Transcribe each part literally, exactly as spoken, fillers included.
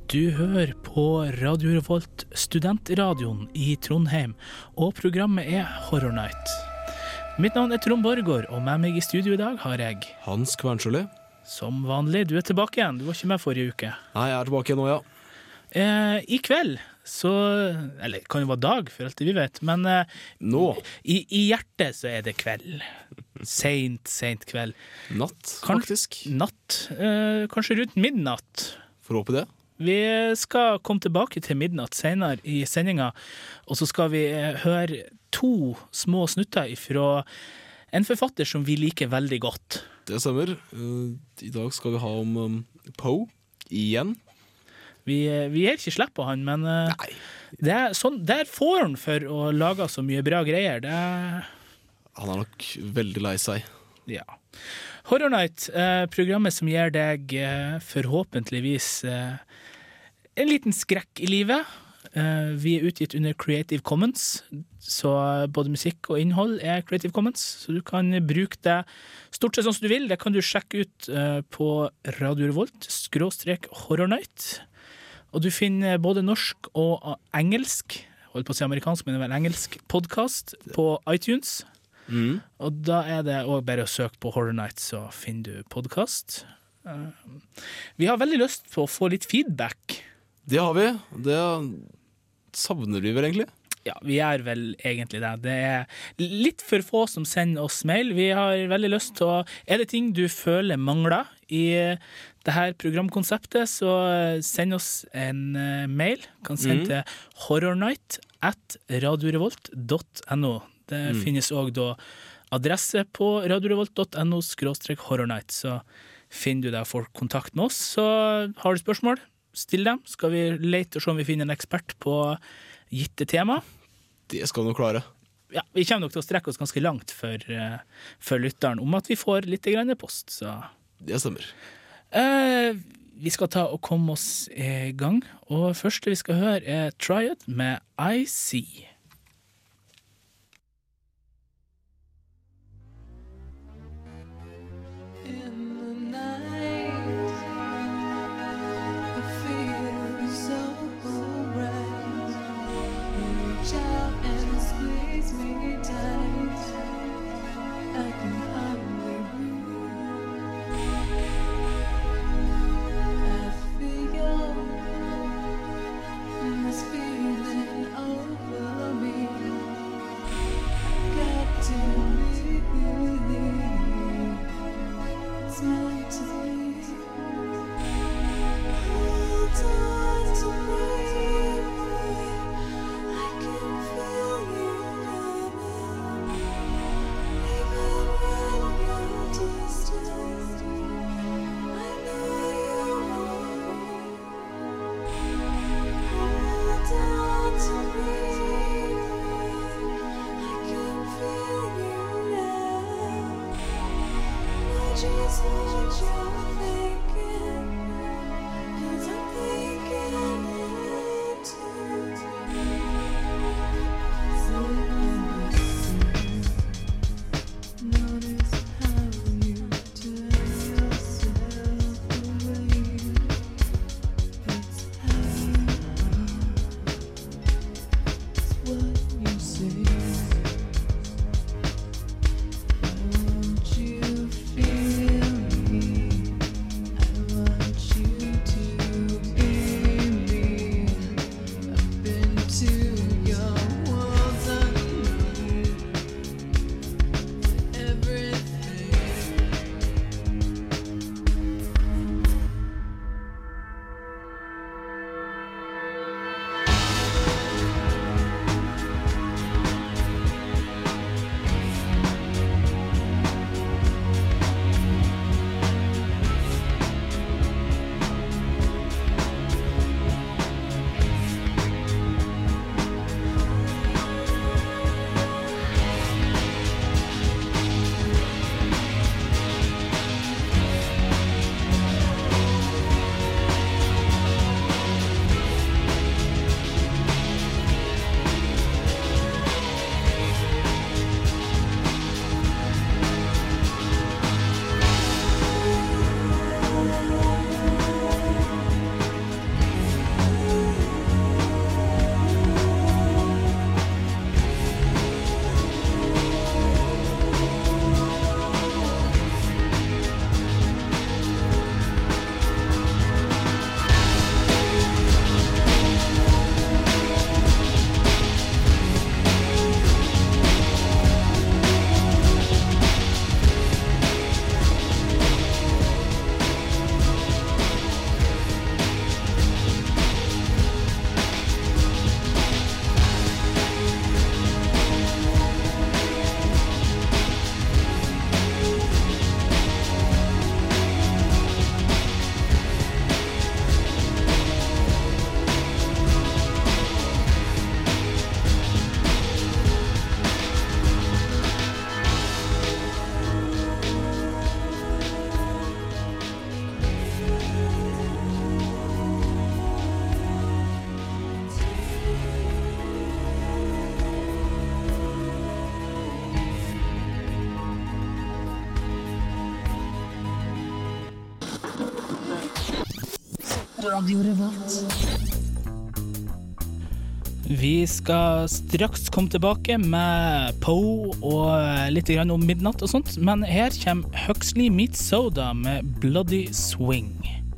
Du hører på Radio Revolt, studentradioen i Trondheim, og programmet er Horror Night. Mitt navn er Trond Borgård, og med meg i studio i dag har jeg Hans Kvernskjøli. Som vanlig, du er tilbake igjen. Du var ikke med forrige uke. Nei, jeg er tilbake nå, ja. Eh, I kveld, så Eller kan jo være dag, for alt det vi vet, men eh, Nå. I, I hjertet så er det kveld. Sent, sent kveld. Natt, Kan- faktisk. Natt, eh, kanskje rundt midnatt. Får håpe det. Vi skal komme tilbake til midnatt senere i sendinga, og så skal vi eh, høre to små snutter fra en forfatter som vi liker veldig godt. Det stemmer. Uh, I dag skal vi ha om um, Poe, igjen. Vi, eh, vi gir ikke slipp på han, men eh, Nei. det er sånn, der får han for å lage så mye bra greier. Det er, Han er nok veldig lei seg. ja. Horror Night, eh, programmet som gir deg eh, forhåpentligvis eh, en liten skrekk i livet. Eh, vi er utgitt under Creative Commons, så både musikk og innhold er Creative Commons, så du kan bruke det stort sett sånn som du vil. Det kan du sjekke ut eh, på Radio Revolt, skråstrek Horror Night. Og du finner både norsk og engelsk, holdt på å si amerikansk, men det er vel engelsk, podcast på iTunes. Mm. Og da er det også bare å søke på Horror Night, så finner du podcast. Uh, vi har veldig lyst på å få litt feedback. Det har vi. Det savner vi vel egentlig. Ja, vi er vel egentlig det. Det er litt for få som sender oss mail. Vi har veldig lyst til å... Er det ting du føler mangler i det her programkonseptet, så send oss en uh, mail. Kan sende Mm. til horrornight at radiorevolt punktum no. Det Mm. finnes også da adresse på radiorevolt punktum no skråstrek horrornight, så finner du deg for kontakt med oss. Så har du spørsmål, still dem. Skal vi lete og se om vi finner en ekspert på gitte tema. Det skal vi nok klare. Ja, vi kommer nok til å strekke oss ganske langt for, uh, for lytteren om at vi får litt grann post, så... Det stemmer. Eh, vi skal ta og komme oss i gang, og første vi skal høre er Triad med I See. Won't you feel me? Radio Revolt. Vi skal straks komme tilbake med Poe og litt grann om midnatt og sånt, men her kommer Huxley Meets Soda med Bloody Swing.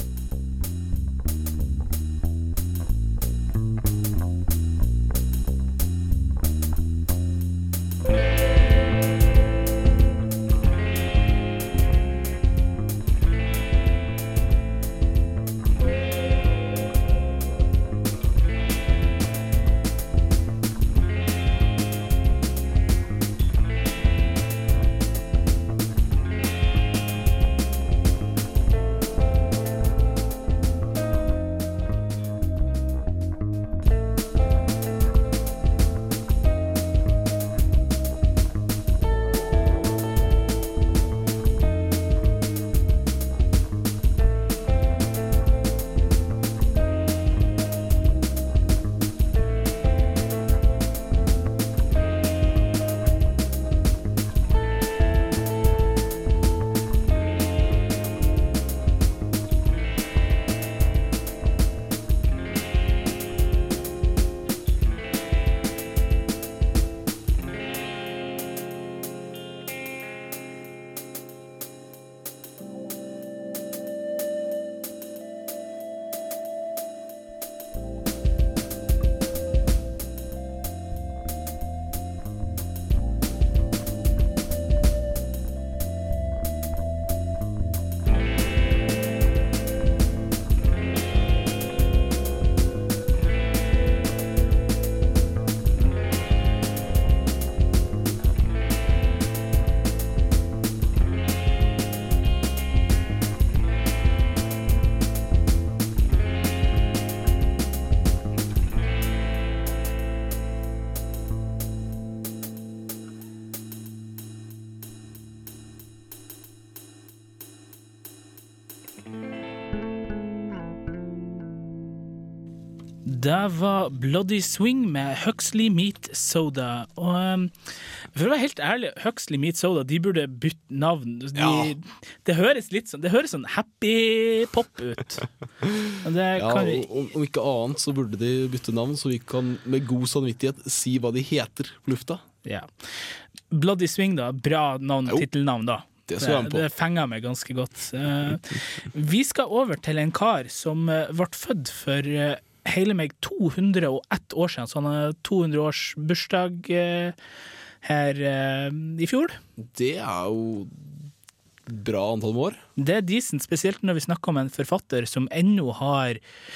Det var Bloody Swing med Huxley Meet Soda. Og um, for å være helt ærlig, Huxley Meet Soda, de burde bytte navn. De, Ja. Det høres litt sånn, det høres sånn happy pop ut. Og det Ja, kan vi, og, om ikke annet så burde de bytte navn, så vi kan med god samvittighet si hva de heter på lufta. ja. Bloody Swing da, bra navn, Jo. titelnavn da. Det skal jeg være med på. det fenger meg ganske godt. Uh, vi skal over til en kar som uh, ble født for uh, hele meg to hundre og ett år siden, så han har to hundre års bursdag uh, her uh, i fjor. Det er jo bra antall år. Det er decent, spesielt når vi snakker om en forfatter som ennå har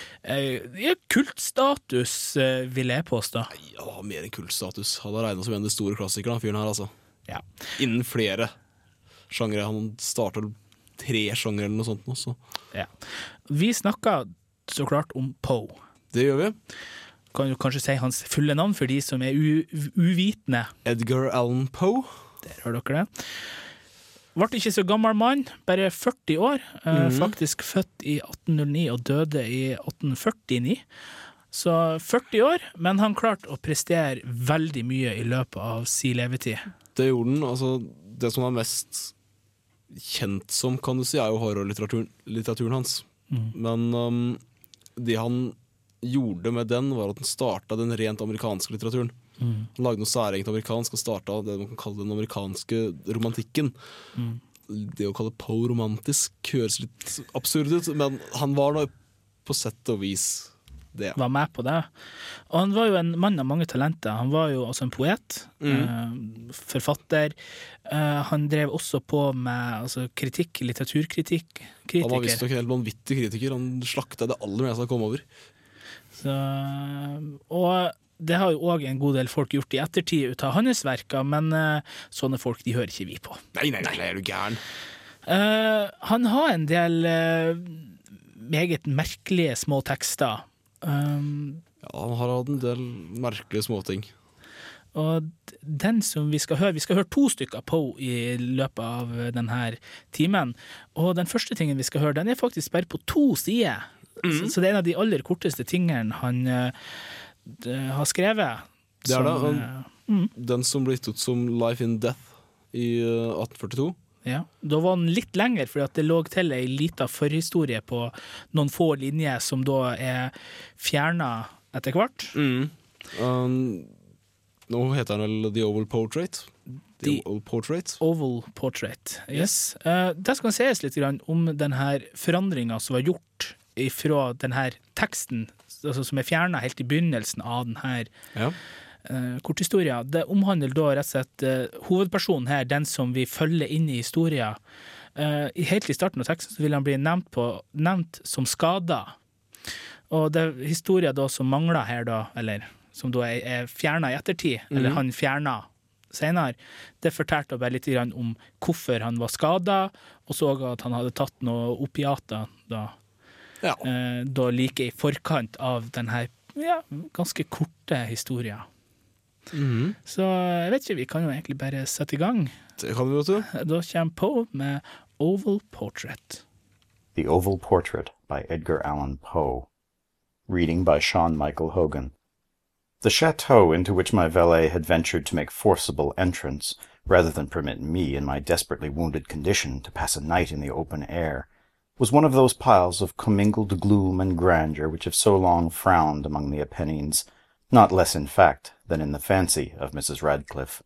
uh, kultstatus, uh, vil jeg påstå. Ja, mer enn kultstatus. Han har regnet som en av de store klassikerne, fyren her, altså. Ja. Innen flere sjangre. Han startet tre sjangre eller noe sånt nå, så. Ja. Vi snakker så klart om Poe. Det gjør vi. Kan jo kanskje si hans fulle navn for de som er u- uvitende. Edgar Allan Poe. Der hører dere det. Ble ikke så gammel mann, bare førti år. eh, Mhm. Faktisk født i atten null ni og døde i atten førtini. Så førti år, men han klarte å prestere veldig mye i løpet av sin levetid. Det gjorde den. Altså, det som er mest kjent som, kan du si, er jo horrorlitteraturen litteraturen hans. Men um, det han gjorde med den, var at han starta den rent amerikanske litteraturen. Han lagde noe særegent amerikansk og starta det man kan kalle den amerikanske romantikken. Det å kalle Poe romantisk høres litt absurd ut, men han var nå på sett og vis det. Var med på det. Og han var jo en mann av mange talenter. Han var jo også en poet, eh, forfatter. Eh, han drev også på med altså, kritikk, litteraturkritikk. Han var Kritiker. visst nok en helt vanvittig kritiker. Han slakta det aller meste han kom over. Så, og det har jo også en god del folk gjort i ettertid ut av hans verker, men eh, sånne folk de hører ikke vi på. Nei, nei, nei, er du gæren? Eh, han har en del eh, meget merkelige små tekster. Um, Ja, han har hatt en del merkelige småting. og d- den som vi skal høre, vi skal høre to stykker Poe i løpet av denne timen. Og den første tingen vi skal høre, den er faktisk bare på to sider. Så, så det er en av de aller korteste tingene han eh, d- har skrevet. Det er det, som, han- eh, mm, Den som ble gitt ut som Life in Death i eh, atten førtito. Ja, da var den litt lenger, for det lå til en liten forhistorie på noen få linjer som da er fjernet etter hvert. Mm. Um, nå heter den vel The Oval Portrait. The, The Oval Portrait. Oval Portrait, yes. Uh, det skal sies litt grann om denne forandringen som var gjort fra denne teksten, altså som er fjernet helt i begynnelsen av denne ja. Uh, korthistoria. Det omhandler da rett og slett uh, hovedpersonen her, den som vi følger inn i historien. Uh, helt i starten av teksten så vil han bli nevnt, på, nevnt som skada. Og det er historien da som mangler her da, eller som da er, er fjernet i ettertid, mm. eller han fjernet senere, det fortalte bare litt grann om hvorfor han var skadet, og så at han hadde tatt noe opiater da, ja. uh, da like i forkant av denne ja, ganske korte historien. Mm. Så jeg vet ikke, vi kan jo egentlig bare sette i gang. Det kan vi, vet du. Da kommer Poe med Oval Portrait. The Oval Portrait by Edgar Allan Poe. Reading by Sean Michael Hogan. The chateau into which my valet had ventured to make forcible entrance, rather than permit me in my desperately wounded condition to pass a night in the open air, was one of those piles of commingled gloom and grandeur which have so long frowned among the Apennines, not less in fact than in the fancy of Missus Radcliffe.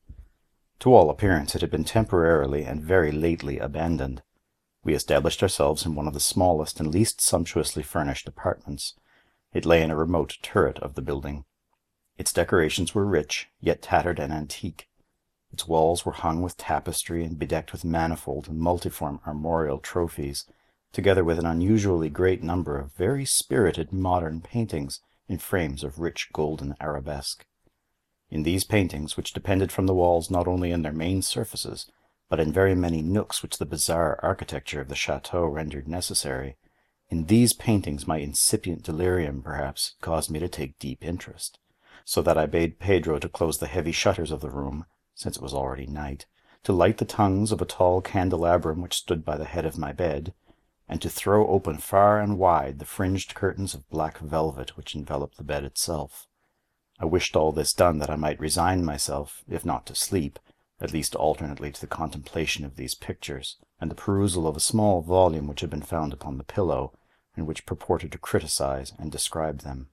To all appearance it had been temporarily and very lately abandoned. We established ourselves in one of the smallest and least sumptuously furnished apartments. It lay in a remote turret of the building. Its decorations were rich, yet tattered and antique. Its walls were hung with tapestry and bedecked with manifold and multiform armorial trophies, together with an unusually great number of very spirited modern paintings in frames of rich golden arabesque. In these paintings, which depended from the walls not only in their main surfaces, but in very many nooks which the bizarre architecture of the chateau rendered necessary, in these paintings my incipient delirium, perhaps, caused me to take deep interest, so that I bade Pedro to close the heavy shutters of the room, since it was already night, to light the tongues of a tall candelabrum which stood by the head of my bed, and to throw open far and wide the fringed curtains of black velvet which enveloped the bed itself. I wished all this done that I might resign myself, if not to sleep, at least alternately to the contemplation of these pictures, and the perusal of a small volume which had been found upon the pillow, and which purported to criticize and describe them.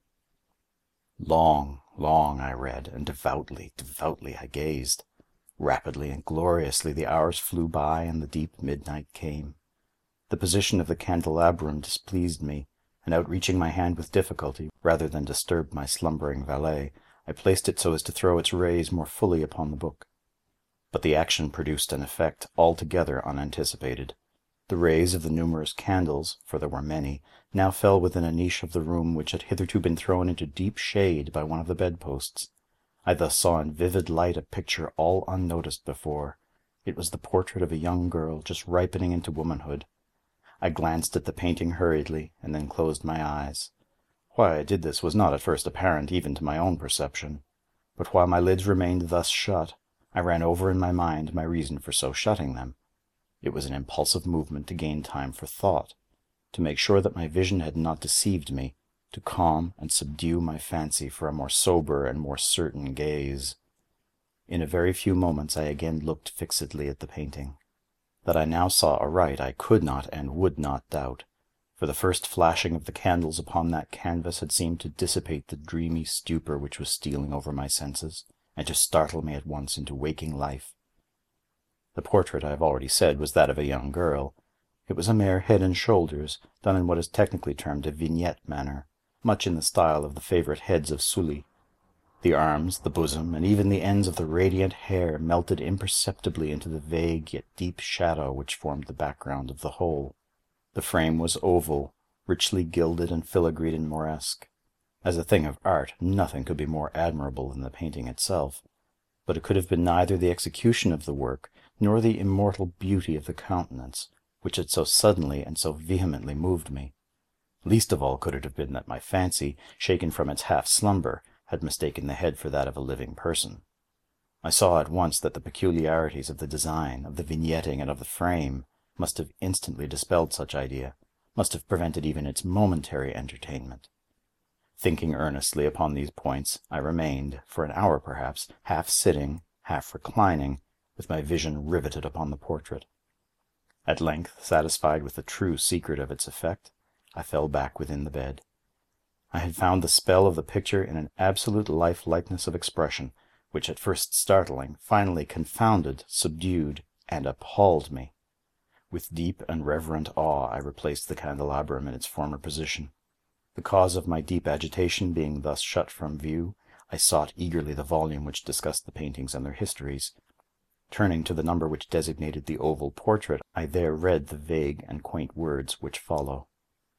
Long, long I read, and devoutly, devoutly I gazed. Rapidly and gloriously the hours flew by, and the deep midnight came. The position of the candelabrum displeased me, and outreaching my hand with difficulty, rather than disturb my slumbering valet, I placed it so as to throw its rays more fully upon the book. But the action produced an effect altogether unanticipated. The rays of the numerous candles, for there were many, now fell within a niche of the room which had hitherto been thrown into deep shade by one of the bedposts. I thus saw in vivid light a picture all unnoticed before. It was the portrait of a young girl just ripening into womanhood. I glanced at the painting hurriedly, and then closed my eyes. Why I did this was not at first apparent even to my own perception. But while my lids remained thus shut, I ran over in my mind my reason for so shutting them. It was an impulsive movement to gain time for thought, to make sure that my vision had not deceived me, to calm and subdue my fancy for a more sober and more certain gaze. In a very few moments I again looked fixedly at the painting. That I now saw aright I could not and would not doubt, for the first flashing of the candles upon that canvas had seemed to dissipate the dreamy stupor which was stealing over my senses, and to startle me at once into waking life. The portrait, I have already said, was that of a young girl. It was a mere head and shoulders, done in what is technically termed a vignette manner, much in the style of the favourite heads of Sully. The arms, the bosom, and even the ends of the radiant hair melted imperceptibly into the vague yet deep shadow which formed the background of the whole. The frame was oval, richly gilded and filigreed in Moresque. As a thing of art, nothing could be more admirable than the painting itself, but it could have been neither the execution of the work nor the immortal beauty of the countenance, which had so suddenly and so vehemently moved me. Least of all could it have been that my fancy, shaken from its half-slumber, had mistaken the head for that of a living person. I saw at once that the peculiarities of the design, of the vignetting, and of the frame must have instantly dispelled such idea, must have prevented even its momentary entertainment. Thinking earnestly upon these points, I remained, for an hour perhaps, half sitting, half reclining, with my vision riveted upon the portrait. At length, satisfied with the true secret of its effect, I fell back within the bed. I had found the spell of the picture in an absolute life-likeness of expression, which at first startling, finally confounded, subdued, and appalled me. With deep and reverent awe I replaced the candelabrum in its former position. The cause of my deep agitation being thus shut from view, I sought eagerly the volume which discussed the paintings and their histories. Turning to the number which designated the oval portrait, I there read the vague and quaint words which follow.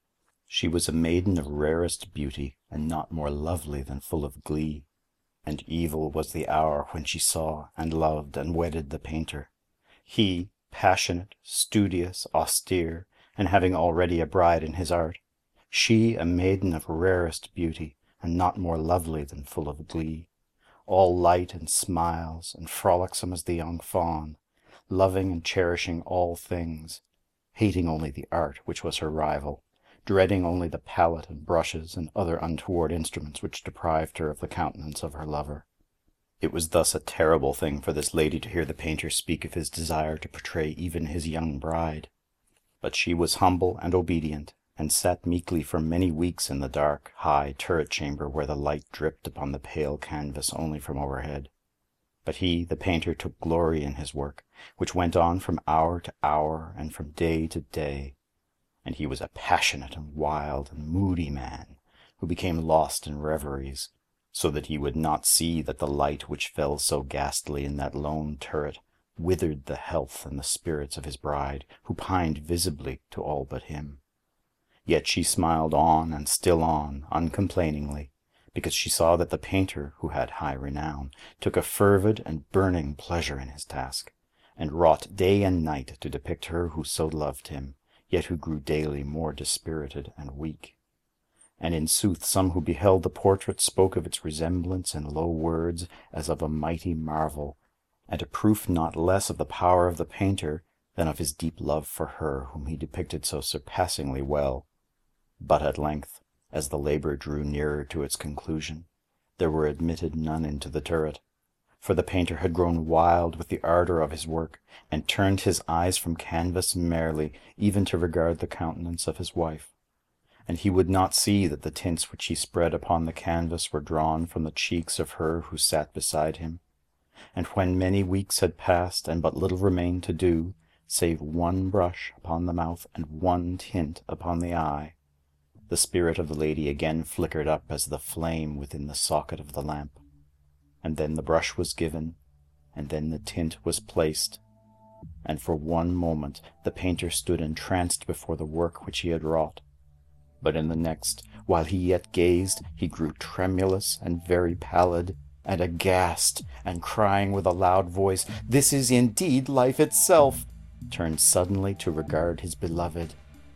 She was a maiden of rarest beauty, and not more lovely than full of glee. And evil was the hour when she saw, and loved, and wedded the painter. He, passionate, studious, austere, and having already a bride in his art. She, a maiden of rarest beauty, and not more lovely than full of glee. All light and smiles, and frolicsome as the young fawn, loving and cherishing all things, hating only the art which was her rival, dreading only the palette and brushes and other untoward instruments which deprived her of the countenance of her lover. It was thus a terrible thing for this lady to hear the painter speak of his desire to portray even his young bride. But she was humble and obedient, and sat meekly for many weeks in the dark, high turret chamber where the light dripped upon the pale canvas only from overhead. But he, the painter, took glory in his work, which went on from hour to hour and from day to day. And he was a passionate and wild and moody man, who became lost in reveries, so that he would not see that the light which fell so ghastly in that lone turret withered the health and the spirits of his bride, who pined visibly to all but him. Yet she smiled on and still on, uncomplainingly, because she saw that the painter, who had high renown, took a fervid and burning pleasure in his task, and wrought day and night to depict her who so loved him, yet who grew daily more dispirited and weak. And in sooth some who beheld the portrait spoke of its resemblance in low words as of a mighty marvel, and a proof not less of the power of the painter than of his deep love for her whom he depicted so surpassingly well. But at length, as the labour drew nearer to its conclusion, there were admitted none into the turret, for the painter had grown wild with the ardour of his work, and turned his eyes from canvas merely, even to regard the countenance of his wife. And he would not see that the tints which he spread upon the canvas were drawn from the cheeks of her who sat beside him. And when many weeks had passed, and but little remained to do, save one brush upon the mouth and one tint upon the eye, the spirit of the lady again flickered up as the flame within the socket of the lamp. And then the brush was given, and then the tint was placed, and for one moment the painter stood entranced before the work which he had wrought. But in the next, while he yet gazed, he grew tremulous and very pallid, and aghast, and crying with a loud voice, "This is indeed life itself!" turned suddenly to regard his beloved.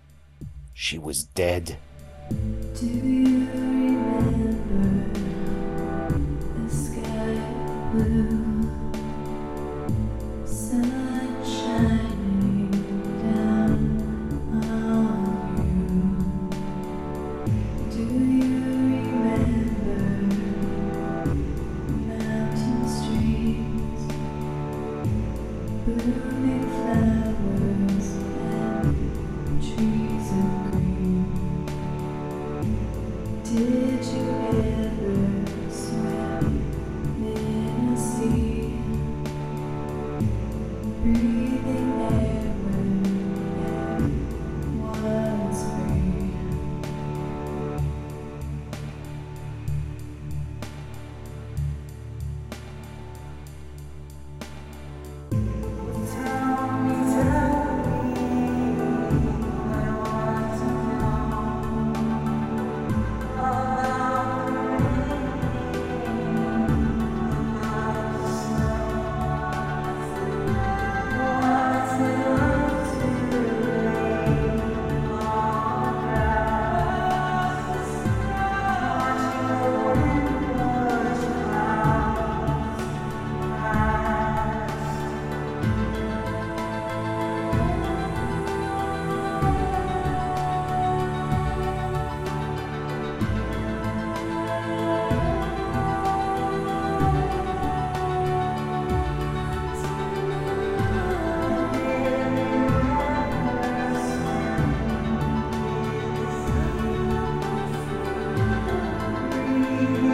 She was dead. Do you remember the sky blue, sun shining down on you? Do you remember mountain streams, blooming flowers and trees of green? Did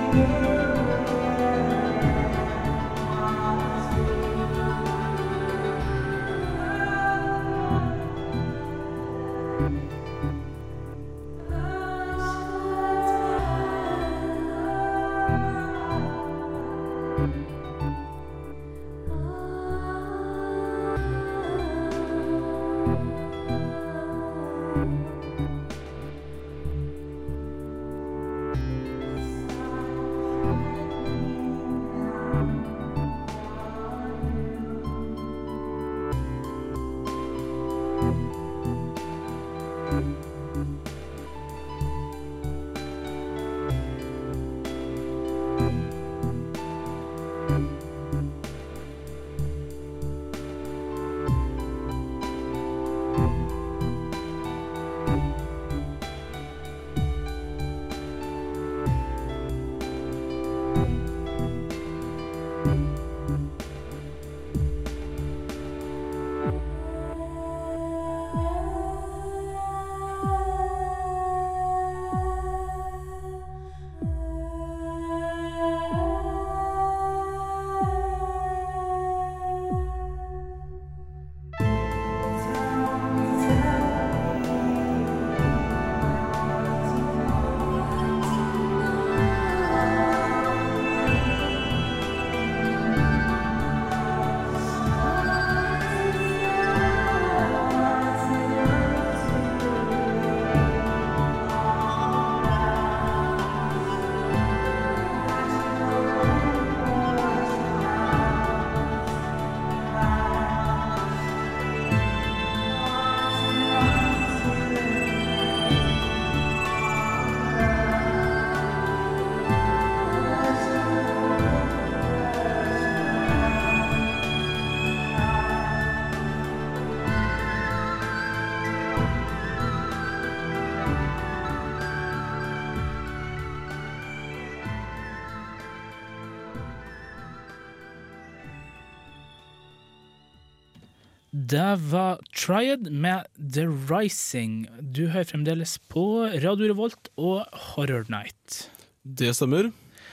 Det var Triad med The Rising. Du hører fremdeles på Radio Revolt og Horror Night. Det stemmer.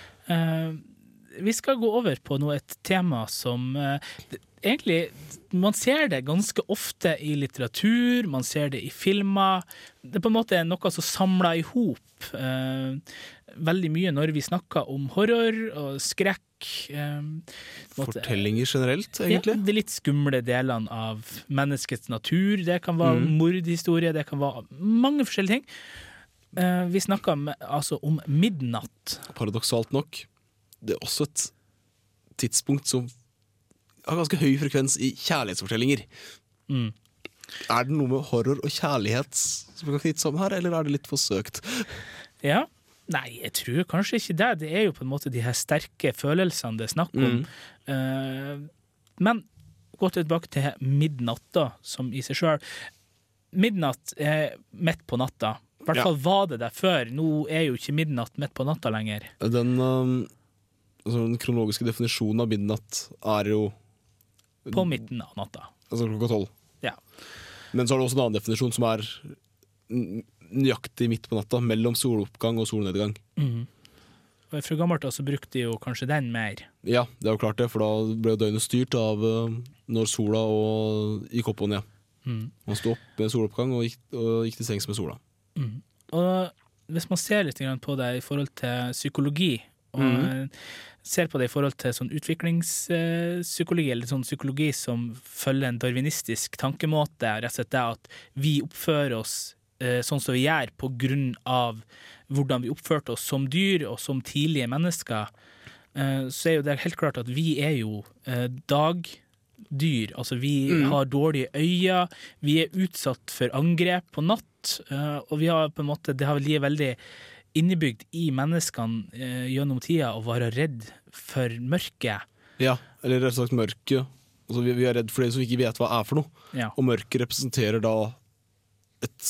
Uh, vi skal gå over på noe, et tema som uh, egentlig, man ser det ganske ofte i litteratur, man ser det i filmer. Det er på en måte noe som samler i hop uh, veldig mye når vi snakker om horror og skrekk. Um, Fortellinger generelt, egentlig. Ja, de litt skumle delene av menneskets natur. Det kan være mm. mordhistorie, det kan være mange forskjellige ting. Uh, vi snakker med, altså om midnatt. Paradoksalt nok, det er også et tidspunkt som har ganske høy frekvens i kjærlighetsfortellinger. Mm. Er det noe med horror og kjærlighet som kan knytte sammen her, eller er det litt forsøkt? Ja, nei, jeg tror kanskje ikke det. Det er jo på en måte de her sterke følelsene det er snakk om. Mm. Uh, men gå tilbake til midnatt da, som i seg selv. Midnatt er midt på natta. I hvert fall ja. Var det der før. Nå er jo ikke midnatt midt på natta lenger. Den, um, altså, den kronologiske definisjonen av midnatt er jo på midten av natta. Altså klokka tolv. Ja. Men så er det også en annen definisjon som er nøyaktig midt på natta, mellom soloppgang og solnedgang. Mm. Og fra gammelt så brukte de jo kanskje den mer. Ja, det er jo klart det, for da ble døgnet styrt av uh, når sola og gikk opp og ned. Mm. Man stod opp med soloppgang og gikk, og gikk til sengs med sola. Mm. Og hvis man ser litt på det i forhold til psykologi, og mm. ser på det i forhold til sånn utviklingspsykologi, eller sånn psykologi som følger en darwinistisk tankemåte, rett og slett det at vi oppfører oss sånn som vi gjør på grunn av hvordan vi oppførte oss som dyr og som tidlige mennesker, så er jo det helt klart at vi er jo dagdyr. Altså vi mm. har dårlige øyne, vi er utsatt for angrep på natt, og vi har på en måte, det har vel veldig innebygd i menneskene gjennom tida å være redd for mørket. Ja, eller rett og slett mørket. Altså vi, vi er redd for det som vi ikke vet hva er for noe. Ja. Og mørket representerer da et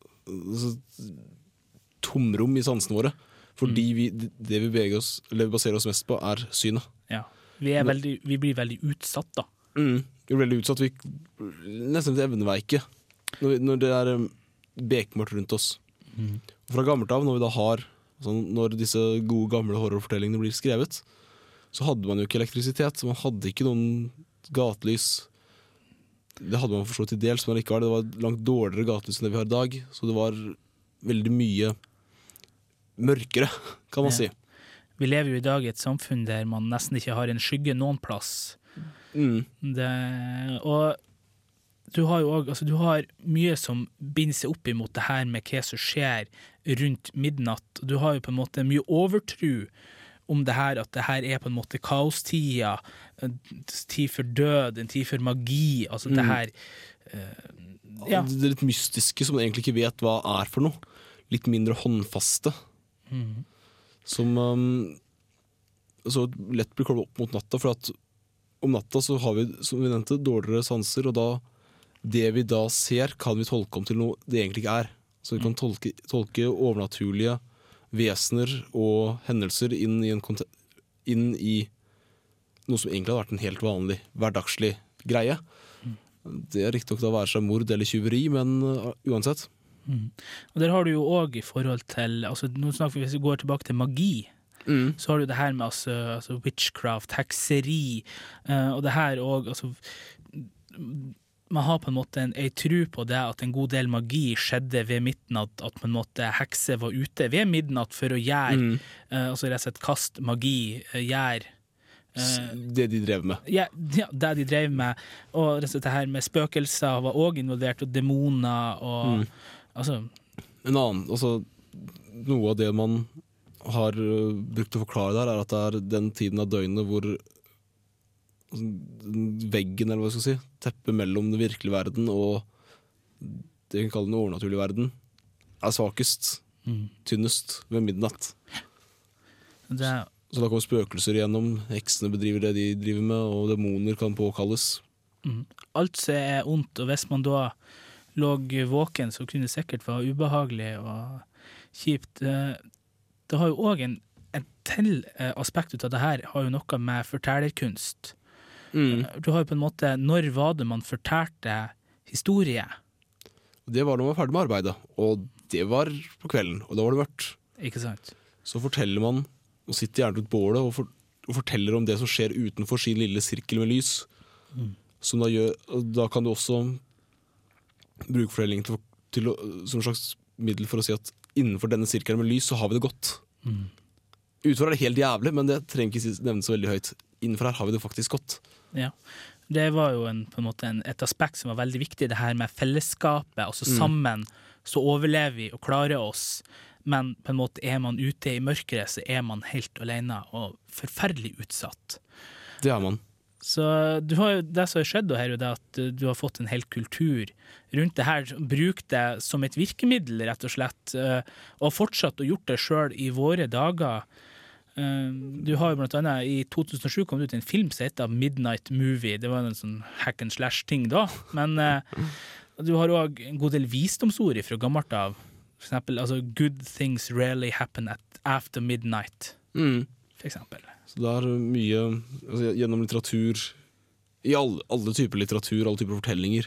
tomrom i sansene våre, fordi vi, det vi, beveger oss, eller vi baserer oss mest på er synet. Ja, vi, er veldig, vi blir veldig utsatt da. Mm, vi blir veldig utsatt, vi nesten til evneveike når, når det er bekmørkt rundt oss. Mm. Fra gammelt av, når vi da har Altså, når disse gode gamle horrorfortellingene blir skrevet, så hadde man jo ikke elektrisitet, man hadde ikke noen gatelys. Det hadde man forstått til dels, men likevel, det var langt dårligere gatelys enn det vi har i dag, så det var veldig mye mørkere, kan man Ja. si. Vi lever jo i dag i et samfunn der man nesten ikke har en skygge noen plass. Mm. Det, og du har jo også, altså du har mye som binder seg opp imot det her med hva som skjer rundt midnatt. Du har jo på en måte mye overtro om det her, at det her er på en måte kaostida, en tid for død, en tid for magi, altså det her eh, ja. Det er litt mystiske som man egentlig ikke vet hva er for noe. Litt mindre håndfaste. Mm. Som um, så lett blir koblet opp mot natta, for at om natta så har vi, som vi nevnte, dårligere sanser, og da det vi da ser, kan vi tolke om til noe det egentlig ikke er. Så vi kan tolke, tolke overnaturlige vesener og hendelser inn i, en, konte- inn i noe som egentlig har vært en helt vanlig, hverdagslig greie. Det er riktig nok da være seg mord eller tyveri, men uh, uansett. Mm. Og der har du jo også i forhold til, altså nå snakker vi, hvis vi går tilbake til magi, Mm. så har du det her med altså, altså witchcraft, hekseri, uh, og det her også, altså, man har på en måte en, en tro på det at en god del magi skjedde ved midnatt, at på en måte hekse var ute ved midnatt for å gjøre, Mm. uh, altså rett og slett kast magi, uh, gjøre S- Det de drev med. ja, ja, det de drev med, og rett og slett det her med spøkelser var også involvert, og demoner, og Mm. altså, En annen, altså noe av det man har uh, brukt å forklare der, er at det er den tiden av døgnet hvor altså, den veggen, eller hva jeg skal si, teppet mellom den virkelige verden og det vi kan kalle den overnaturlige verden, er svakest, mm. tynnest, ved midnatt. det, Så da kommer spøkelser igjennom, heksene bedriver det de driver med, og demoner kan påkalles. mm. alt som er ondt, og hvis man da lå våken, så kunne det sikkert være ubehagelig og kjipt. Eh, Det har jo også en, en til eh, aspekt ut av det her, har jo noe med fortellerkunst. Mm. Du har jo på en måte, når var det man fortalte historie? Det var når man var ferdig med arbeidet, og det var på kvelden, og da var det mørkt. Ikke sant? Så forteller man, og sitter gjerne rundt bålet, og, for, og forteller om det som skjer utenfor sin lille sirkel med lys. Mm. Som da, gjør, og da kan du også bruke fortellingen til, til å, som en slags middel for å si at innenfor denne sirkelen med lys så har vi det godt. Mm. Utenfor er det helt jævlig, men det trenger ikke si- nevnes så veldig høyt. Innenfor her har vi det faktisk godt. Ja. Det var jo en, på en måte en, et aspekt som var veldig viktig, det her med fellesskapet. Altså Mm. sammen så overlever vi og klarer oss, men på en måte er man ute i mørkere, så er man helt alene og forferdelig utsatt. Det er man. Så du har jo, det som har skjedd da her, er jo det at uh, du har fått en hel kultur rundt det her. Bruk det som et virkemiddel, rett og slett, uh, og fortsatt å gjort det selv i våre dager. Uh, du har jo blant annet, i to tusen og sju kom det ut en film som heter Midnight Movie. Det var en sånn hack and slash ting da, men uh, du har også en god del visdomsord fra gammelt av. For eksempel, altså, good things rarely happen at after midnight, Mm. for eksempel. Så det er mye altså, gjennom litteratur, i alle, alle typer litteratur, alle typer fortellinger.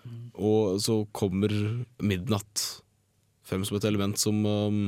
Og så kommer midnatt frem som et element som um,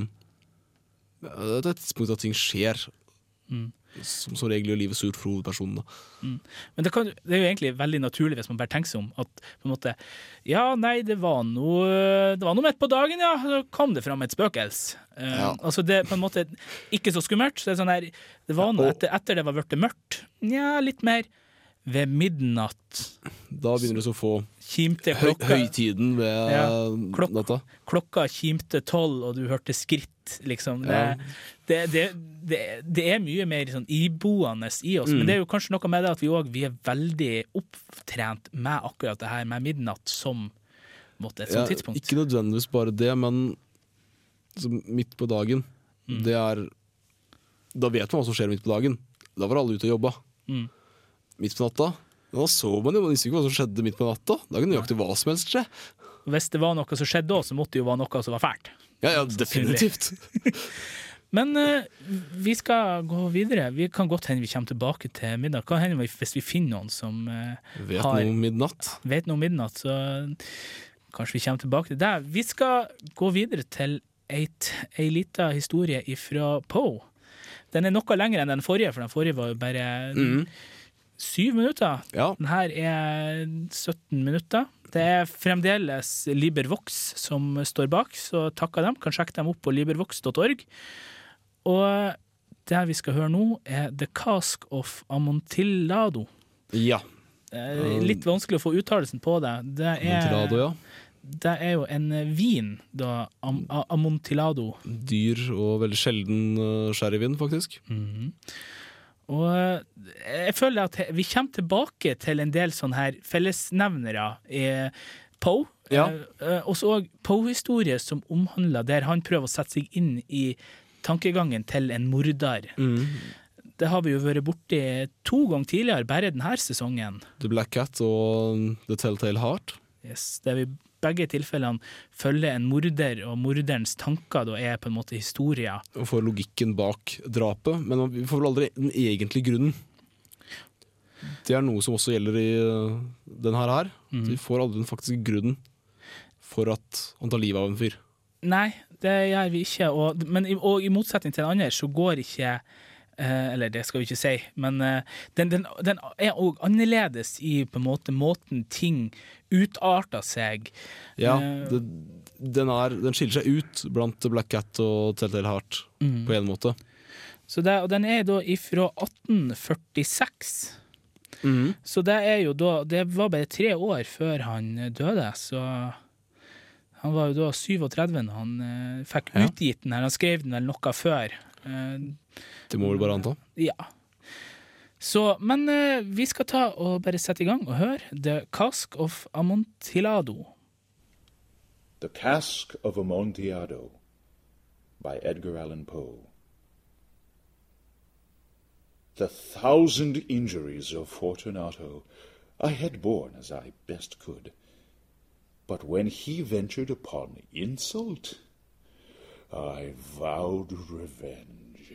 ja, det er et tidspunkt at ting skjer. Mm. Som som regel gjør livet surt for hovedpersonen. Da. Men det, kan, det er jo egentlig veldig naturlig hvis man bare tenker seg om at på en måte, ja, nei, det var noe det var noe midt på dagen, ja, så kom det fram et spøkels. Eh, Ja. altså det er på en måte ikke så skummelt, så det er sånn her, det var noe Og- etter, etter det var blitt mørkt, ja, litt mer ved midnatt, Da begynner du så å få kimte høy, klokka, høytiden ved Ja, klok- natta. klokka kimte tolv, og du hørte skritt, liksom. Det, Ja. det, det, det, det er mye mer sånn iboende i oss, Mm. men det er jo kanskje noe med det at vi også, vi er veldig opptrent med akkurat det her med midnatt som på en måte, et Ja, sånt tidspunkt. ikke nødvendigvis bare det, men så midt på dagen, Mm. det er Da vet man hva som skjer midt på dagen. Da var alle ute og jobba. Mm. Midt på natta, da så man jo, man visste ikke hva som skjedde midt på natta. Da kunne nøyaktig hva som helst skje. Hvis det var noe som skjedde da, så måtte det jo være noe som var fælt. Ja, ja, definitivt. Men eh, vi skal gå videre. Vi kan godt hende vi kommer tilbake til midnatt. Kan hende vi- hvis vi finner noen som eh, Vet Har- noe om midnatt. vet noe om midnatt, så kanskje vi kommer tilbake til det. Vi skal gå videre til et, ei lita historie ifra Poe. Den er noe lengre enn den forrige, for den forrige var jo bare Mm. syv minutter. Ja. Den her er sytten minutter. Det er fremdeles LiberVox som står bak, så takk av dem. Kan sjekke dem opp på libervox punktum org. Og det vi skal høre nå er The Cask of Amontillado. Ja. Eh, Litt vanskelig å få uttalelsen på det. Det er, Amontillado, ja. det er jo en vin, da, am, a- Amontillado. Dyr og veldig sjelden uh, sherryvin, faktisk. Og eh, jeg føler at vi kommer tilbake til en del sånne her fellesnevnere i Poe. Ja. Eh, og så også Poe-historier som omhandler der han prøver å sette seg inn i tankegangen til en morder. Mm. Det har vi jo vært borti to ganger tidligere, bare denne sesongen. The Black Cat og The Telltale Heart. Yes, der vi begge tilfellene følger en morder, og morderens tanker da er på en måte historier. Og får logikken bak drapet, men vi får vel aldri den egentlige grunnen. Det er noe som også gjelder i uh, den her her. Vi får aldri den faktiske grunnen for at han tar livet av en fyr. Nei, det gjør vi ikke, og, men i, og i motsetning til den andre så går ikke Eh, eller det skal vi ikke si, men eh, den, den, den er også annerledes i på en måte måten ting utarter seg. Ja, Eh, det, den, er, den skiller seg ut blant The Black Cat og Telltale Heart på en måte. Så det, og den er da ifra atten førtiseks. Så det er jo da, det var bare tre år før han døde, så han var jo da syvogtretti når han eh, fikk Ja. utgitt den her. Han skrev den vel noe før. Eh, Det må vel bare anta. Ja. Så, men eh, vi skal ta og bare sette i gang og høre The Cask of Amontillado. The Cask of Amontillado by Edgar Allan Poe. The thousand injuries of Fortunato I had borne as I best could. But when he ventured upon insult, I vowed revenge.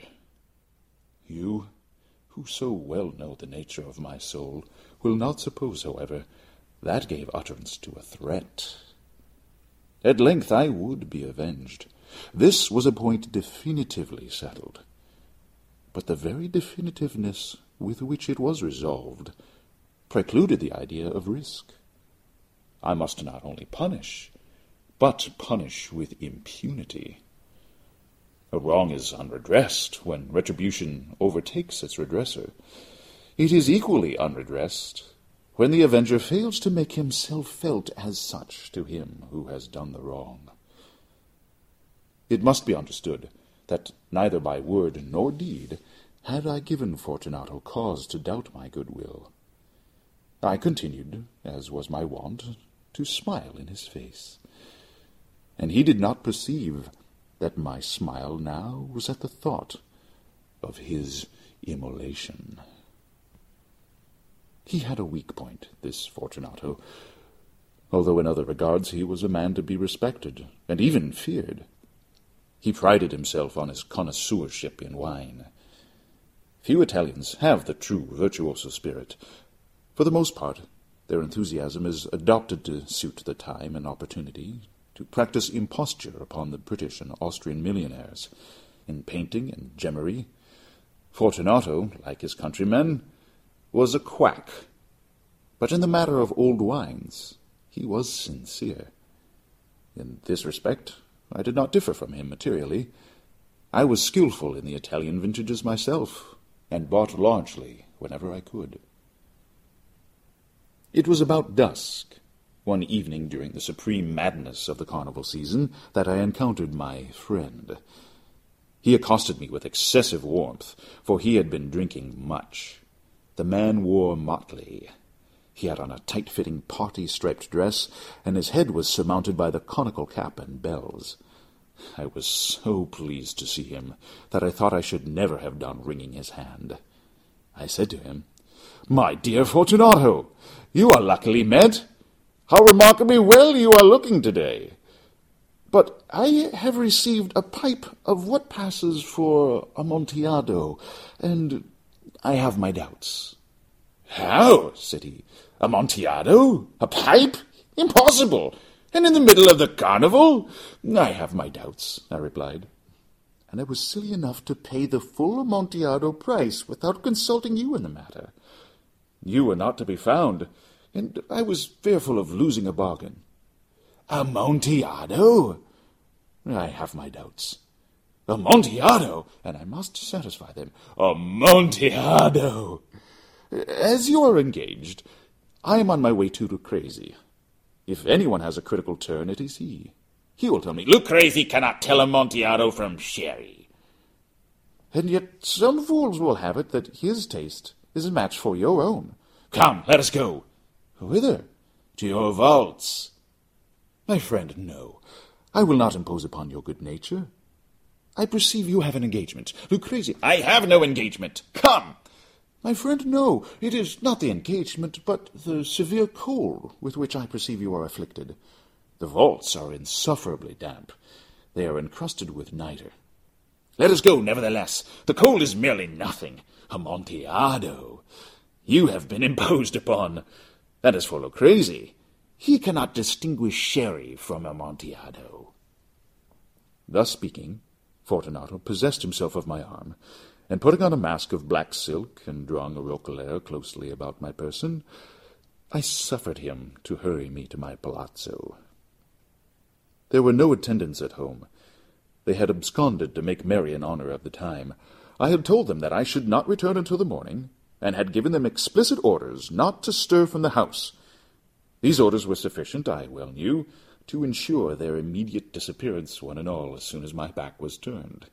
You, who so well know the nature of my soul, will not suppose, however, that gave utterance to a threat. At length I would be avenged. This was a point definitively settled. But the very definitiveness with which it was resolved precluded the idea of risk. I must not only punish, but punish with impunity. A wrong is unredressed when retribution overtakes its redresser. It is equally unredressed when the avenger fails to make himself felt as such to him who has done the wrong. It must be understood that neither by word nor deed had I given Fortunato cause to doubt my goodwill. I continued, as was my wont, to smile in his face, and he did not perceive that my smile now was at the thought of his immolation. He had a weak point, this Fortunato, although in other regards he was a man to be respected, and even feared. He prided himself on his connoisseurship in wine. Few Italians have the true virtuoso spirit. For the most part, their enthusiasm is adopted to suit the time and opportunity, to practice imposture upon the British and Austrian millionaires. In painting and gemmery, Fortunato, like his countrymen, was a quack. But in the matter of old wines, he was sincere. In this respect, I did not differ from him materially. I was skilful in the Italian vintages myself, and bought largely whenever I could. It was about dusk, one evening during the supreme madness of the carnival season, that I encountered my friend. He accosted me with excessive warmth, for he had been drinking much. The man wore motley. He had on a tight-fitting party-striped dress, and his head was surmounted by the conical cap and bells. I was so pleased to see him that I thought I should never have done wringing his hand. I said to him, "My dear Fortunato, you are luckily met. How remarkably well you are looking today. But I have received a pipe of what passes for Amontillado, and I have my doubts." "How?" said he. "Amontillado? A pipe? Impossible! And in the middle of the carnival? I have my doubts, I replied. And I was silly enough to pay the full Amontillado price without consulting you in the matter. You were not to be found, and I was fearful of losing a bargain. Amontillado? I have my doubts. Amontillado, and I must satisfy them. Amontillado! As you are engaged, I am on my way to Lucrezi. If anyone has a critical turn, it is he. He will tell me, Lucrezi cannot tell Amontillado from sherry. And yet some fools will have it that his taste is a match for your own. Come, let us go. Whither? To your vaults. My friend, no. I will not impose upon your good nature. I perceive you have an engagement. Lucrezi, I have no engagement. Come. My friend, no. It is not the engagement, but the severe cold with which I perceive you are afflicted. The vaults are insufferably damp. They are encrusted with nitre. Let us go, nevertheless. The cold is merely nothing. Amontillado. You have been imposed upon. And as for Lucrezi, he cannot distinguish sherry from Amontillado. Thus speaking, Fortunato possessed himself of my arm, and putting on a mask of black silk and drawing a roquelaire closely about my person, I suffered him to hurry me to my palazzo. There were no attendants at home. They had absconded to make merry in honor of the time. I had told them that I should not return until the morning, and had given them explicit orders not to stir from the house. These orders were sufficient, I well knew, to ensure their immediate disappearance, one and all, as soon as my back was turned.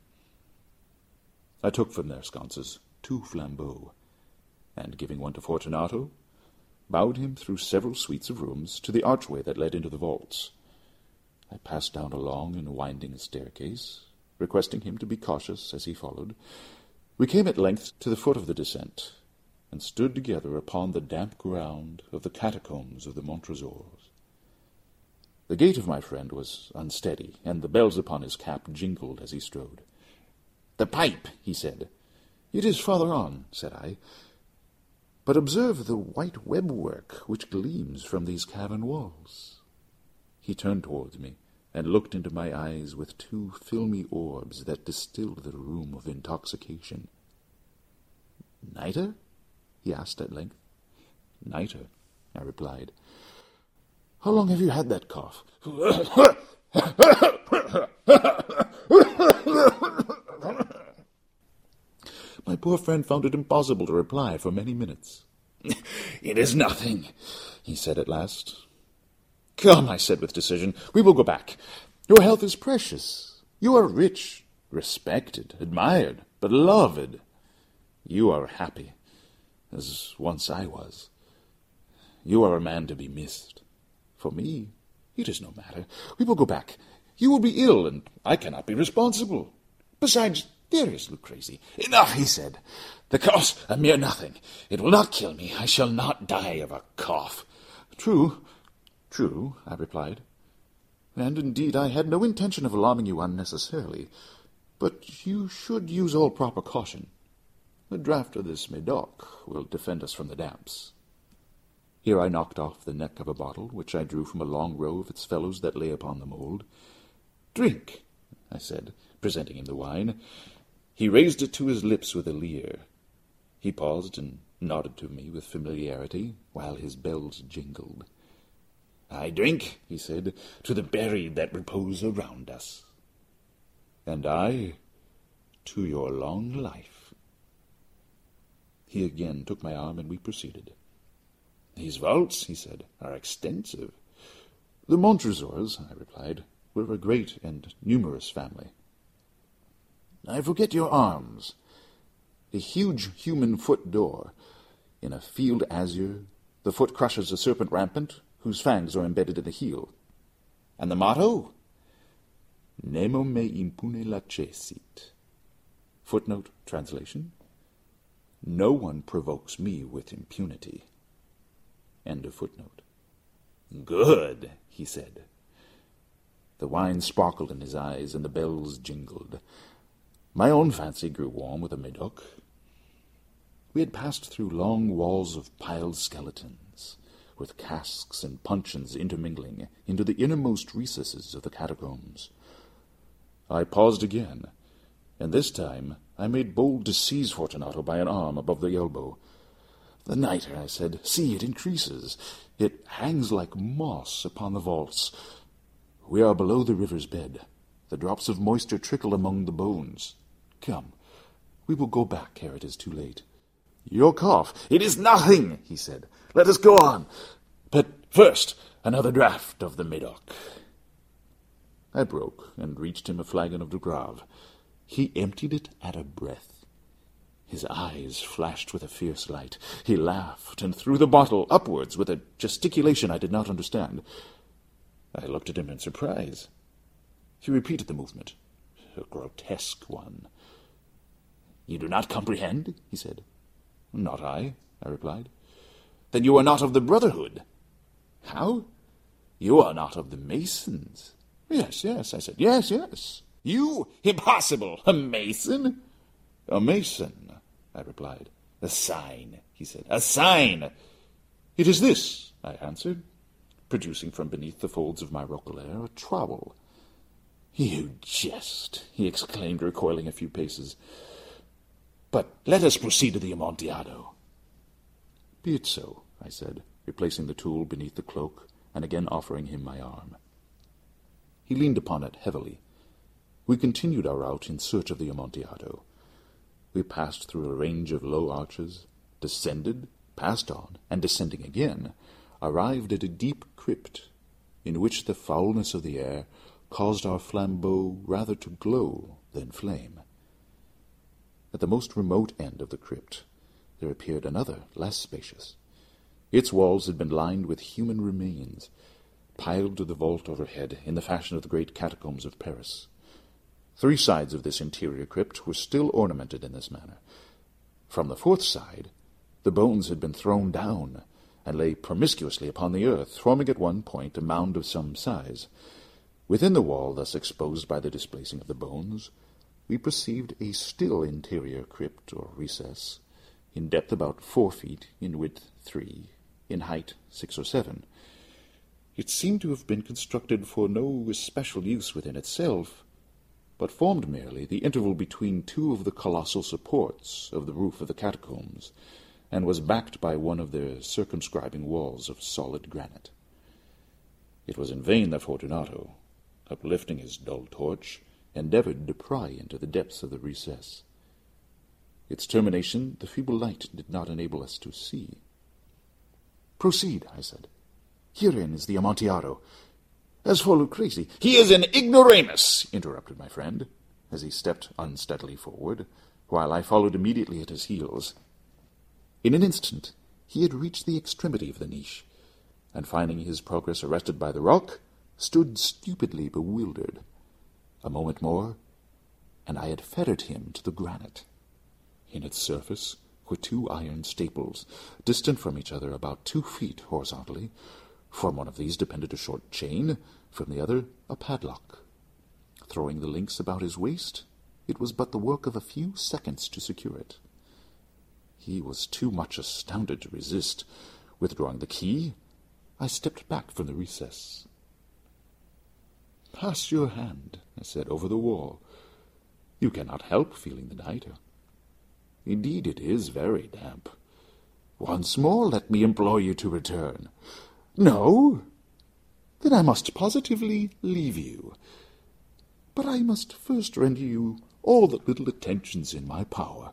I took from their sconces two flambeaux, and giving one to Fortunato, bowed him through several suites of rooms to the archway that led into the vaults. I passed down a long and winding staircase, requesting him to be cautious as he followed. We came at length to the foot of the descent, and stood together upon the damp ground of the catacombs of the Montresors. The gait of my friend was unsteady, and the bells upon his cap jingled as he strode. "The pipe," he said. "It is farther on," said I. "But observe the white web-work which gleams from these cavern walls." He turned towards me, and looked into my eyes with two filmy orbs that distilled the rheum of intoxication. "Nitre?" he asked at length. "Nitre," I replied. "How long have you had that cough?" My poor friend found it impossible to reply for many minutes. "It is nothing," he said at last. "Come," I said with decision, "we will go back. Your health is precious. You are rich, respected, admired, beloved. You are happy, as once I was. You are a man to be missed. For me, it is no matter. We will go back. You will be ill, and I cannot be responsible. Besides, there is Lucrezi." "Enough," he said. "The cough's a mere nothing. It will not kill me. I shall not die of a cough." "True, true," I replied. "And indeed I had no intention of alarming you unnecessarily. But you should use all proper caution. A draught of this Medoc will defend us from the damps." Here I knocked off the neck of a bottle, which I drew from a long row of its fellows that lay upon the mould. "Drink," I said, presenting him the wine. He raised it to his lips with a leer. He paused and nodded to me with familiarity, while his bells jingled. "I drink," he said, "to the buried that repose around us." "And I to your long life." He again took my arm, and we proceeded. "These vaults," he said, "are extensive." "The Montresors," I replied, "were a great and numerous family." "I forget your arms." A huge human foot door. In a field azure, the foot crushes a serpent rampant, whose fangs are embedded in the heel. "And the motto?" "Nemo me impune lacessit." Footnote translation: "No one provokes me with impunity." End of footnote. "Good," he said. The wine sparkled in his eyes, and the bells jingled. My own fancy grew warm with a Medoc. We had passed through long walls of piled skeletons, with casks and puncheons intermingling, into the innermost recesses of the catacombs. I paused again, and this time I made bold to seize Fortunato by an arm above the elbow. "The nitre," I said. "See, it increases. It hangs like moss upon the vaults. We are below the river's bed. The drops of moisture trickle among the bones. Come, we will go back ere it is too late." "Your cough—" "It is nothing," he said. "Let us go on. But first, another draught of the Medoc." I broke and reached him a flagon of de Grave. He emptied it at a breath. His eyes flashed with a fierce light. He laughed and threw the bottle upwards with a gesticulation I did not understand. I looked at him in surprise. He repeated the movement, a grotesque one. "You do not comprehend?" he said. "Not I," I replied. "Then you are not of the Brotherhood." "How?" "You are not of the Masons." "Yes, yes," I said. "Yes, yes." "You? Impossible! A Mason?" "A Mason," I replied. "A sign," he said. "A sign!" "It is this," I answered, producing from beneath the folds of my roquelaire a trowel. "You jest," he exclaimed, recoiling a few paces. "But let us proceed to the Amontillado." "Be it so," I said, replacing the tool beneath the cloak and again offering him my arm. He leaned upon it heavily. We continued our route in search of the Amontillado. We passed through a range of low arches, descended, passed on, and descending again, arrived at a deep crypt, in which the foulness of the air caused our flambeaux rather to glow than flame. At the most remote end of the crypt there appeared another, less spacious. Its walls had been lined with human remains, piled to the vault overhead in the fashion of the great catacombs of Paris. Three sides of this interior crypt were still ornamented in this manner. From the fourth side, the bones had been thrown down, and lay promiscuously upon the earth, forming at one point a mound of some size. Within the wall thus exposed by the displacing of the bones, we perceived a still interior crypt or recess, in depth about four feet, in width three, in height six or seven. It seemed to have been constructed for no especial use within itself, but formed merely the interval between two of the colossal supports of the roof of the catacombs, and was backed by one of their circumscribing walls of solid granite. It was in vain that Fortunato, uplifting his dull torch, endeavored to pry into the depths of the recess. Its termination the feeble light did not enable us to see. "Proceed," I said. "Herein is the Amontillado. As for Lucrezi—" "He is an ignoramus," interrupted my friend, as he stepped unsteadily forward, while I followed immediately at his heels. In an instant he had reached the extremity of the niche, and finding his progress arrested by the rock, stood stupidly bewildered. A moment more, and I had fettered him to the granite. In its surface were two iron staples, distant from each other about two feet horizontally. From one of these depended a short chain, from the other a padlock. Throwing the links about his waist, it was but the work of a few seconds to secure it. He was too much astounded to resist. Withdrawing the key, I stepped back from the recess. "Pass your hand," I said, "over the wall. You cannot help feeling the nitre. Indeed, it is very damp. Once more let me implore you to return." "No? Then I must positively leave you. But I must first render you all the little attentions in my power."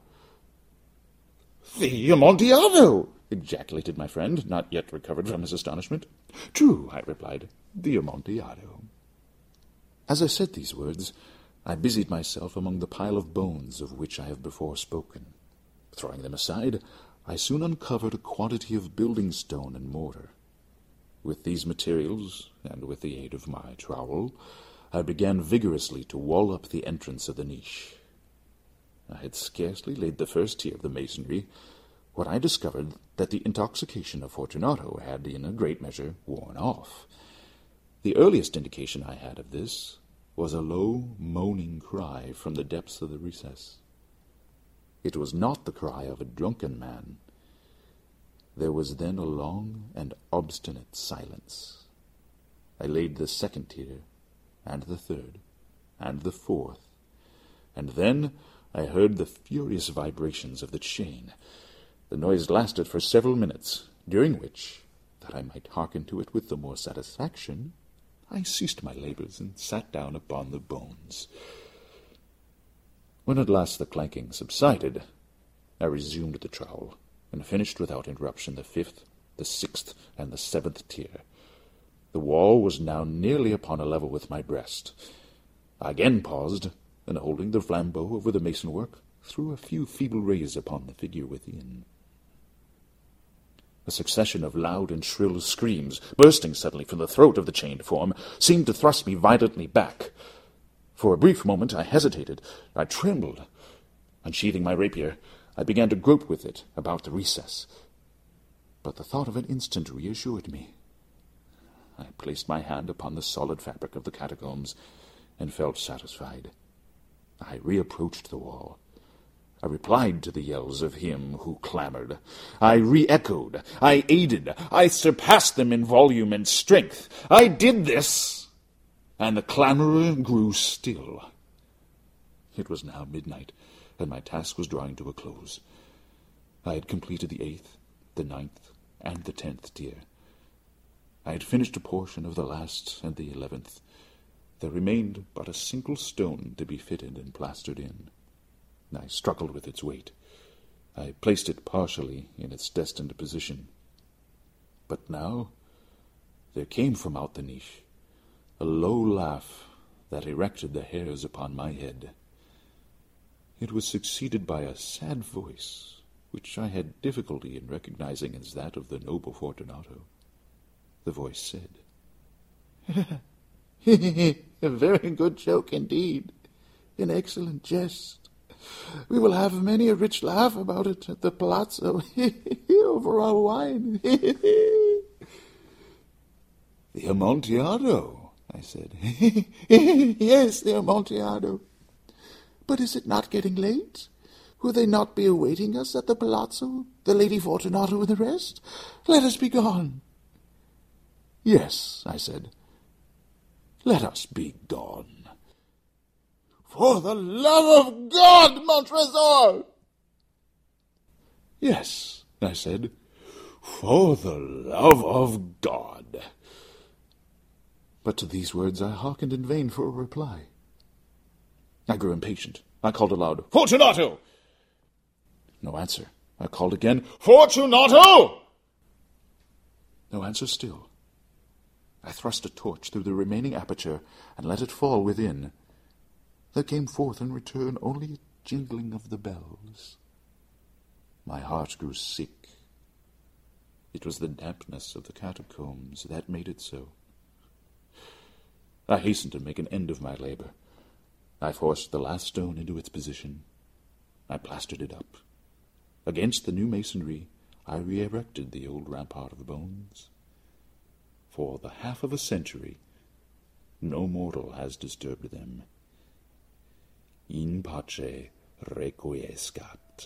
"The Amontillado!" ejaculated my friend, not yet recovered from his astonishment. "True," I replied, "the Amontillado." As I said these words, I busied myself among the pile of bones of which I have before spoken. Throwing them aside, I soon uncovered a quantity of building stone and mortar. With these materials, and with the aid of my trowel, I began vigorously to wall up the entrance of the niche. I had scarcely laid the first tier of the masonry when I discovered that the intoxication of Fortunato had, in a great measure, worn off. The earliest indication I had of this was a low, moaning cry from the depths of the recess. It was not the cry of a drunken man. There was then a long and obstinate silence. I laid the second tier, and the third, and the fourth, and then I heard the furious vibrations of the chain. The noise lasted for several minutes, during which, that I might hearken to it with the more satisfaction, I ceased my labours and sat down upon the bones. When at last the clanking subsided, I resumed the trowel, and finished without interruption the fifth, the sixth, and the seventh tier. The wall was now nearly upon a level with my breast. I again paused, and holding the flambeau over the mason-work, threw a few feeble rays upon the figure within. A succession of loud and shrill screams, bursting suddenly from the throat of the chained form, seemed to thrust me violently back. For a brief moment I hesitated, I trembled. Unsheathing my rapier, I began to grope with it about the recess. But the thought of an instant reassured me. I placed my hand upon the solid fabric of the catacombs, and felt satisfied. I reapproached the wall. I replied to the yells of him who clamored. I re-echoed. I aided. I surpassed them in volume and strength. I did this, and the clamorer grew still. It was now midnight, and my task was drawing to a close. I had completed the eighth, the ninth, and the tenth tier. I had finished a portion of the last and the eleventh. There remained but a single stone to be fitted and plastered in. I struggled with its weight. I placed it partially in its destined position. But now there came from out the niche a low laugh that erected the hairs upon my head. It was succeeded by a sad voice, which I had difficulty in recognizing as that of the noble Fortunato. The voice said, "A very good joke indeed, an excellent jest. We will have many a rich laugh about it at the palazzo, over our wine." "The Amontillado," I said. "Yes, the Amontillado. But is it not getting late? Will they not be awaiting us at the palazzo, the Lady Fortunato and the rest? Let us be gone." "Yes," I said, "let us be gone." "For the love of God, Montresor!" "Yes," I said, "for the love of God." But to these words I hearkened in vain for a reply. I grew impatient. I called aloud, "Fortunato!" No answer. I called again, "Fortunato!" No answer still. I thrust a torch through the remaining aperture and let it fall within. There came forth in return only a jingling of the bells. My heart grew sick. It was the dampness of the catacombs that made it so. I hastened to make an end of my labor. I forced the last stone into its position. I plastered it up. Against the new masonry, I re-erected the old rampart of bones. For the half of a century, no mortal has disturbed them. In pace requiescat.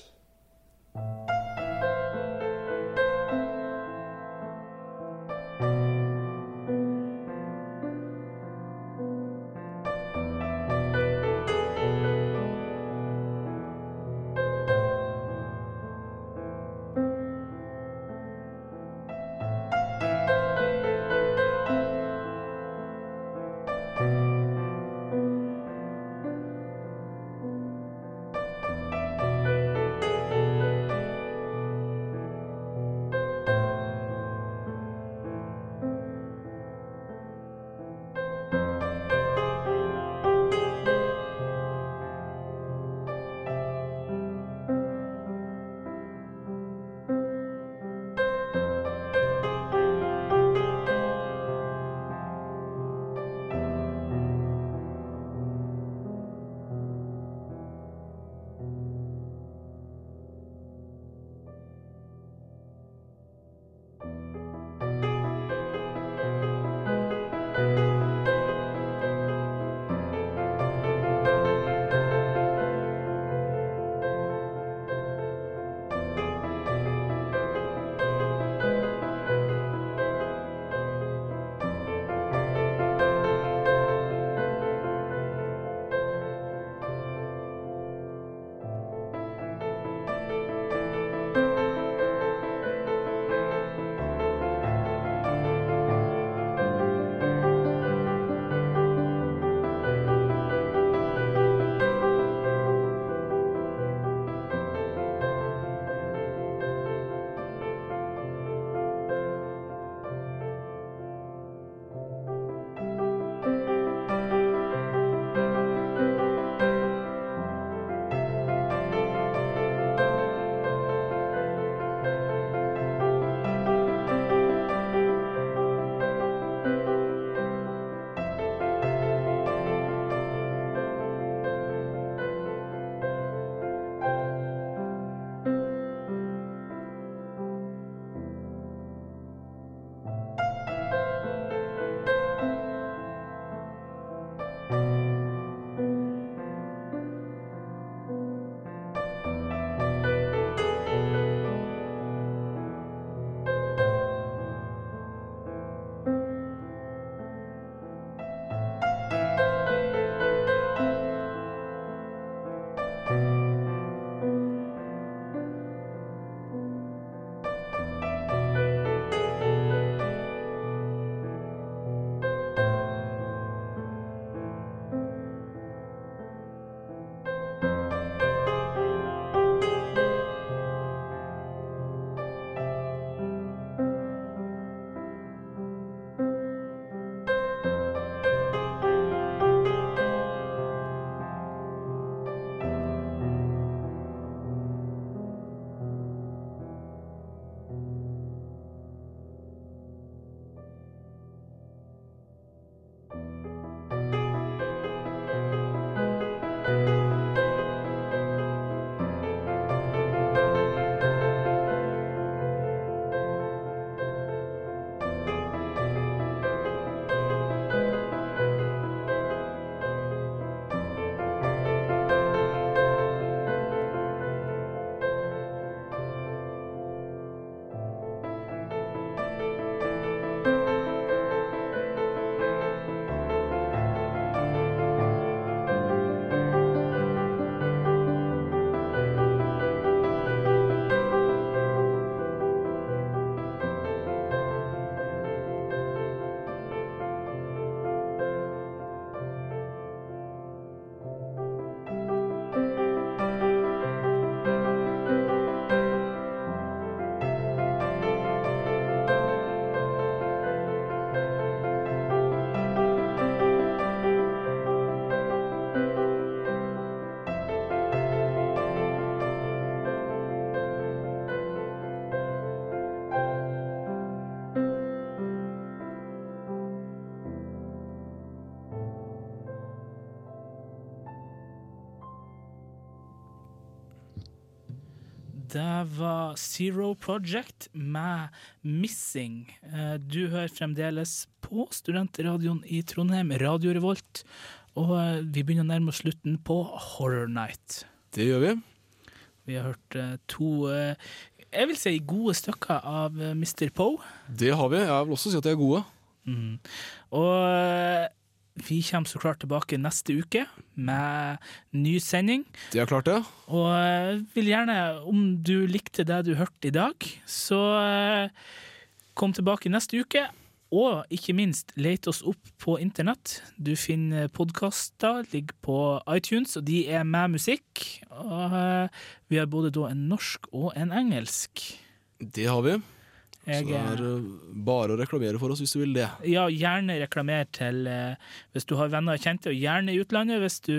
Det var Zero Project med Missing. Eh, Du hører fremdeles på Studentradioen i Trondheim, Radio Revolt, og eh, vi begynner å nærme oss slutten på Horror Night. Det gjør vi. Vi har hørt eh, to, eh, jeg vil si gode stykker av eh, mister Poe. Det har vi. Jeg vil også si at de er gode. Mm. Og eh, vi kommer så klart tilbake neste uke med ny sending. Det er klart det. Og jeg vil gjerne, om du likte det du hørte i dag, så eh, kom tilbake neste uke. Og ikke minst, lete oss opp på internett. Du finner podcaster, ligger på iTunes, og de er med musikk. Og eh, vi har både da en norsk og en engelsk. Det har vi. Jeg, Så det er eh, bare å reklamere for oss hvis du vil det. Ja, gjerne reklamer til eh, hvis du har venner og kjente, og gjerne i utlandet hvis du,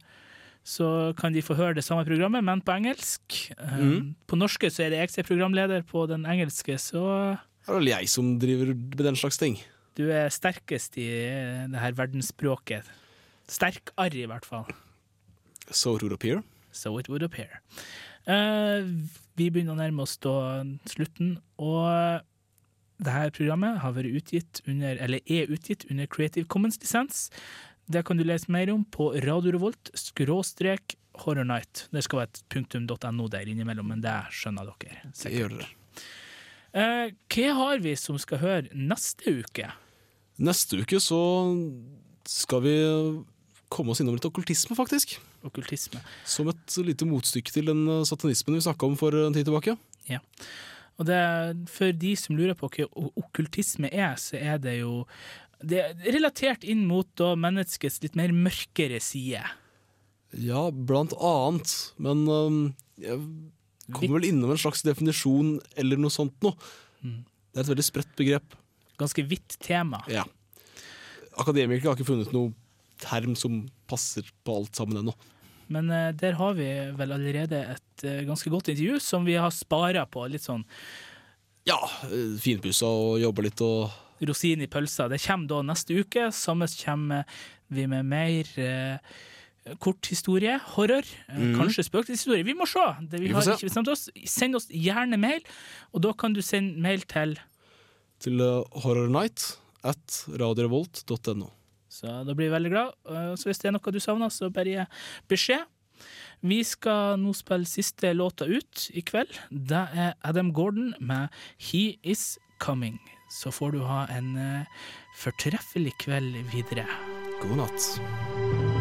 så kan de få høre det samme programmet, men på engelsk. Eh, Mm. På norske så er det jeg som er programleder, på den engelske så Det er vel jeg som driver med den slags ting. du er sterkest i eh, det her verdensspråket. Sterkere i hvert fall. So it would appear. So it would appear. Eh, vi begynner å nærme oss da slutten, og dette programmet har vært utgitt under, eller er utgitt under Creative Commons-lisens. Det kan du lese mer om på Radio Revolt, skråstrek Horror Night. Det skal være et punktum .no der innimellom, men det skjønner dere Det sikkert. gjør det. Eh, hva har vi som skal høre neste uke? Neste uke så skal vi komme oss innom litt okkultisme, faktisk. Okkultisme. Som et lite motstykke til den eh, satanismen vi snakket om for en tid tilbake. Ja. Og det, for de som lurer på hva okkultisme er, så er det jo det er relatert inn mot da menneskets litt mer mørkere side. Ja, blant annet. Men um, jeg kommer vel innom en slags definisjon eller noe sånt nå. Mm. Det er et veldig spredt begrep. Ganske vidt tema. Ja. Akademikere har ikke funnet noe term som passer på alt sammen ennå. Men eh, der har vi vel allerede et eh, ganske godt intervju som vi har sparet på litt sånn Ja, eh, finpussa og jobba litt og rosin i pølsa. Det kommer da neste uke. Samme kommer vi med mer eh, korthistorie, horror, eh, Mhm. kanskje spøkelseshistorie. Vi må se! Det, vi, Vi får har se. ikke bestemt oss. Send oss gjerne mail, og da kan du sende mail til til uh, horrornight at radiorevolt punktum no. Så da blir jeg veldig glad. Uh, Så hvis det er noe du savner, så bare gi beskjed. Vi skal nå spille siste låta ut i kveld. Det er Adam Gordon med He Is Coming. Så får du ha en uh, fortreffelig kveld videre. God natt.